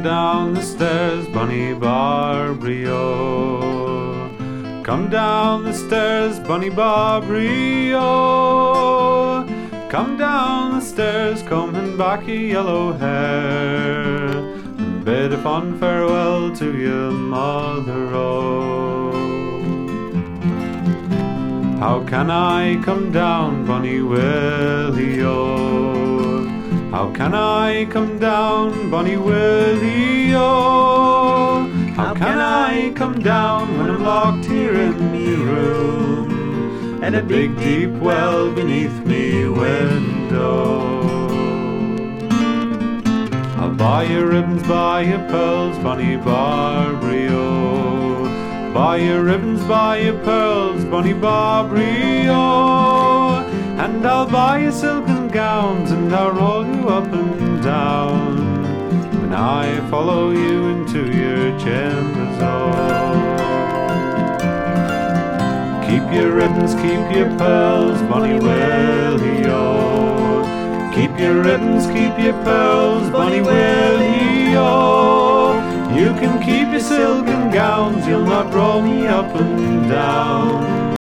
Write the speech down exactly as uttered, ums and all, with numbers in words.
down the stairs, Bunny Barbary, oh. Come down the stairs, Bunny Barbary, oh. Come down the stairs, combing back your yellow hair, and bid a fond farewell to your mother, oh. How can I come down, Bunny Willie, oh? How can I come down, Bunny Willie, oh? How can I come down when I'm locked here in me room, and a big deep well beneath me window? I'll buy your ribbons, buy your pearls, Bunny Barbary, oh. Buy your ribbons, buy your pearls, Bunny Barbary, oh. And I'll buy you silken gowns, and I'll roll you up and down when I follow you into your chambers, oh. Keep your ribbons, keep your pearls, Bunny Willie, oh. Keep your ribbons, keep your pearls, Bunny Willie, oh. You can keep your silken gowns, you'll not roll me up and down